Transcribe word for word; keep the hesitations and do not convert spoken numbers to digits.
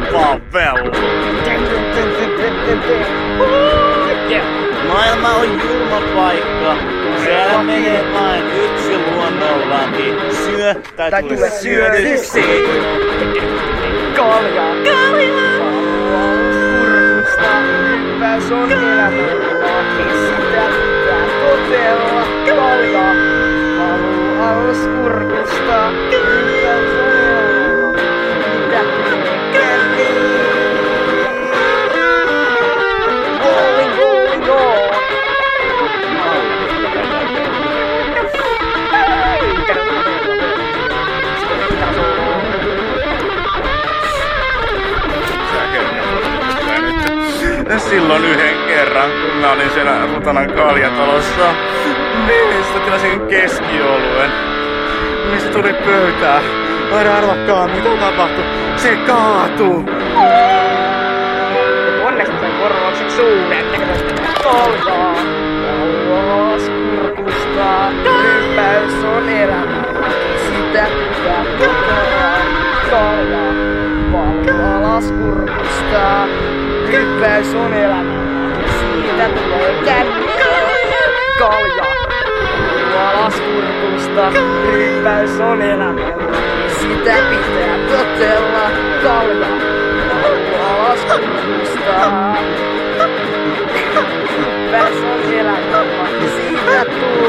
Pavel. Maailma on julma paikka. Siellä menee vain yksi luonnonlaki. Syö tai tule syödyksi. Kalja. Kalja. Kurkusta. Hyppäys on elämän laki. Sitä pitää totella. Kalja. Valuu alas kurkusta. Hyppäys on elämän laki. Mitä tulee käteen? Rolling, rolling on. Silloin yhden kerran, kun mä olin siellä Rutanan kaljatalossa, niin sitten tilasin keskioluen. Niin se tuli pöytään. Aina arvakkaa, mitä tapahtui. Se kaatuu. Onneksi sen korvauksen suuren näköistä kalkaa. Alas kurkusta. Hyppäys on elämä. Sitä pitää totella. Kalja. Valuu alas kurkusta. Hyppäys on elämä. Siitä tulee kättä. Kalja. Alas kurkusta. Hyppäys on elämä. Sitä pitää totella. Kalja. Alas kurkusta. Hyppäys on elämä. Siitä tulee